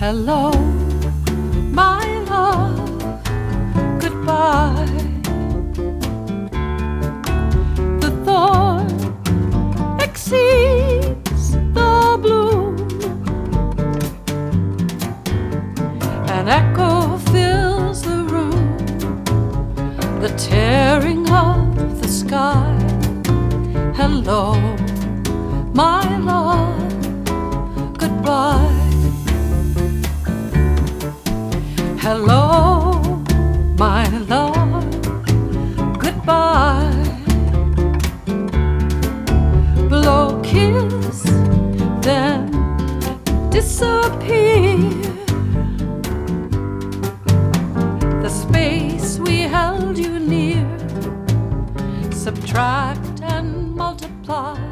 Hello, my love, goodbye. The thorn exceeds the blue. An echo fills the room, the tearing of the sky. Hello, my love, goodbye. Hello, my love, goodbye. Blow, kiss, then disappear. The space we held you near, subtract and multiply.